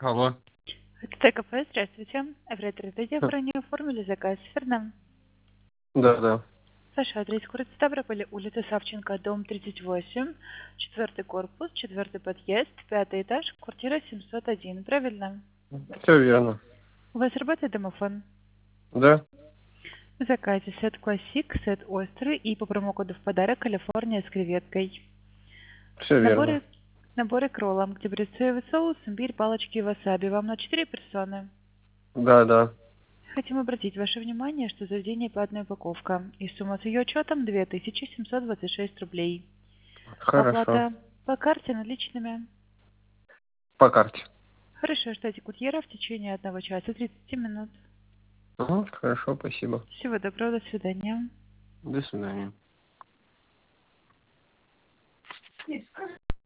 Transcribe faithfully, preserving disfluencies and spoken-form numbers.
Алло. Это ТКП, здравствуйте. Оператор Ха. радиофоне оформили заказ, верно? Да, да. Ваш адрес город Ставрополь, улица Савченко, дом тридцать восемь, четвертый корпус, четвертый подъезд, пятый этаж, квартира семьсот один, правильно? Все верно. У вас работает домофон? Да, В заказе сет классик, сет острый и по промокоду в подарок Калифорния с креветкой. все верно. Наборы, наборы к роллам, где будет соевый соус, имбирь, палочки и васаби. Вам на четыре персоны. Да, да. Хотим обратить ваше внимание, что заведение платная упаковка, и сумма с ее учетом две тысячи семьсот двадцать шесть рублей. Хорошо. Оплата по карте наличными. По карте. Хорошо, ждите курьера в течение одного часа тридцати минут. Угу, хорошо, спасибо. Всего доброго, до свидания. До свидания.